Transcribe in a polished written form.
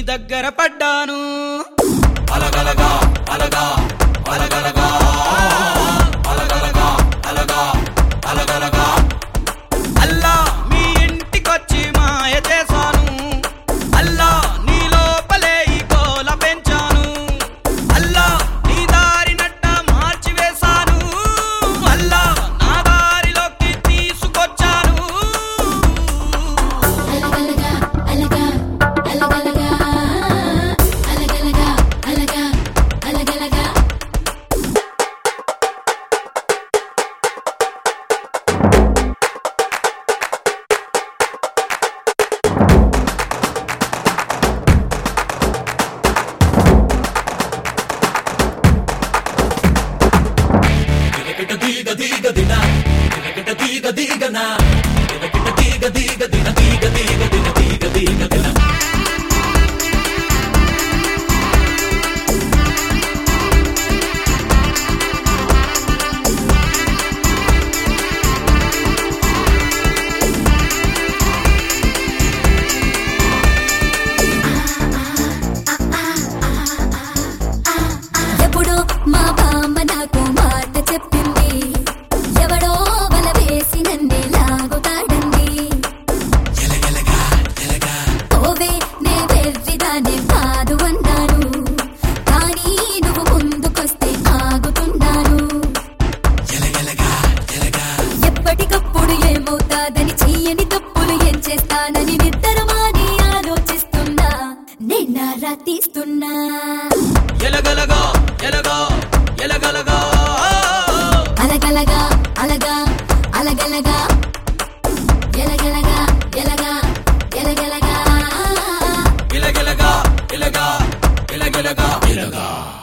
దగ్గర పడ్డాను అలగలగా అలగా అలగలగా అలగలగా అలగా అలగలగా అల్లా మీ ఇంటికొచ్చి మాయ చేశాను అల్లా నీ లోపలే ఈ గోల పెంచాను అల్లా నీ దారినట్ట మార్చి వేశాను అల్లా నా దారిలోకి తీసుకొచ్చాను అలగలగా అలగా అలగలగా అలగలగా అలగా అలగలగా దిగకిట దీగ దీగ దిన దిగకిట దీగ దీగన దిగకిట దీగ దీగ దిన దీగ దీగ దిన దీగ దీగ దిన ఎప్పుడో మా బామ్మ నాకు మాట చెప్పింది ఎవడో వల వేసి నన్నే లాగుతాడండి ఎలగలగా ఎలగా ఓవే నే వెర్రిదానే కాదు అన్నాను కానీ నువ్వు ముందుకొస్తే ఆగుతున్నాను ఎలగలగా ఎలగా ఎప్పటికప్పుడు ఏమవుతాదని చెయ్యని తప్పులు ఏం చేస్తానని నిద్రమాని ఆలోచిస్తున్నా నేనారా తీస్తున్నా ఎలగలగా ఎలగా ఎలగలగా అలగలగా అలగా అలగలగా ఎలగలగా ఎలగా ఎలగలగా ఇలగలగా ఇలగా ఇలగలగా ఇలగా